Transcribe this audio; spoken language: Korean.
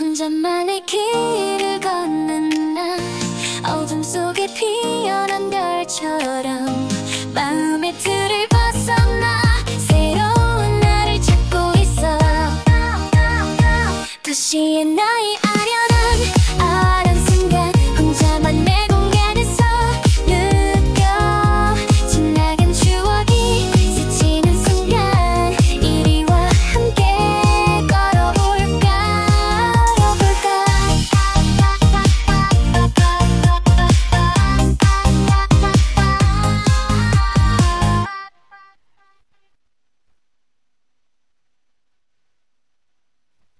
혼자만의 길을 걷는 나, 어둠 속에 피어난 별처럼 마음의 틀을 벗어나 새로운 나를 찾고 있어. 도시의 나